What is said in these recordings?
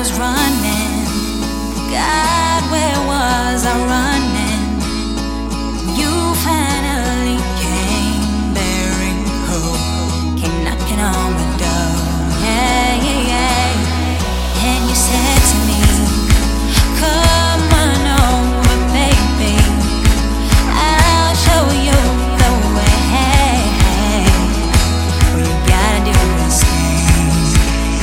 was running. God, where was I running? You finally came bearing hope, came knocking on the door. Yeah, yeah, yeah. And you said to me, come on over, baby. I'll show you the way. All you gotta do is stay.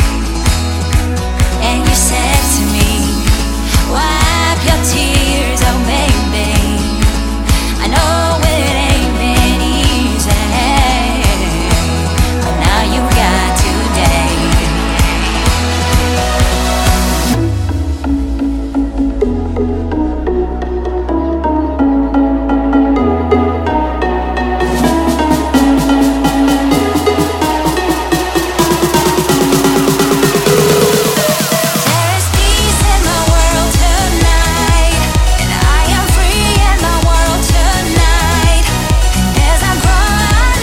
And you said to me, wipe your tears, oh baby. I know it ain't been easy, but now you got today. There is peace in my world tonight, and I am free in my world tonight. And as I grow, I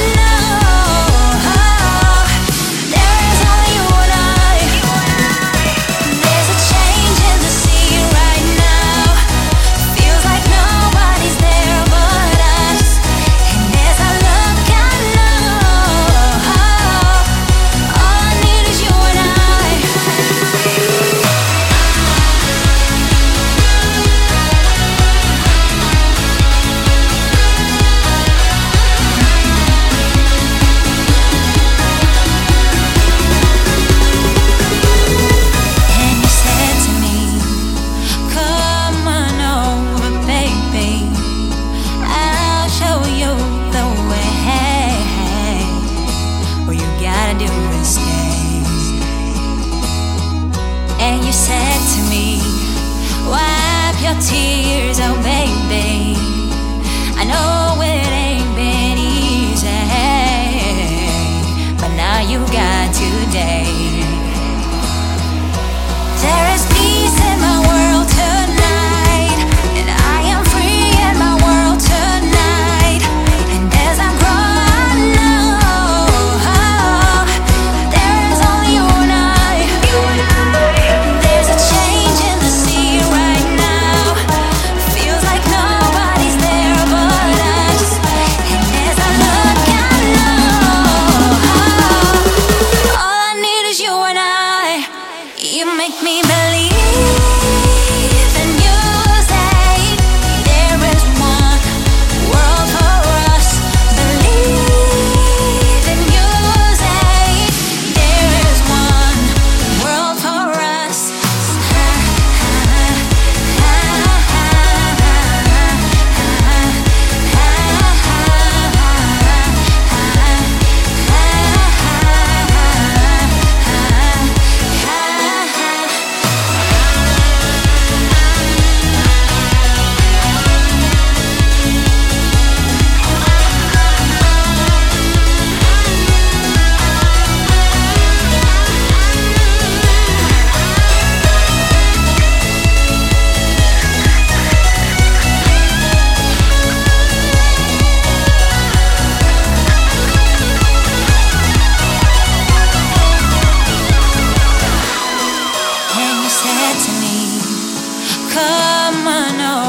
know there is only you and I. There's a change in the sea right now. Feels like nobody's there but us. And as I look, I know all I need is you and I. And you said to me, come on over, baby. I'll show you the way. All you gotta do is stay. And you said to me, wipe your tears, oh baby. I know it ain't been easy, but now you got today. There is peace in my world tonight, and I am free in my world tonight. And as I grow, I know there is only you and I. There's a change in the sea right now. Feels like nobody's there but us. And as I look, I know all I need is you and I. You make me believe, and you say there is one world for us. Believe, and you say there is one world for us. And you said to me, come on over.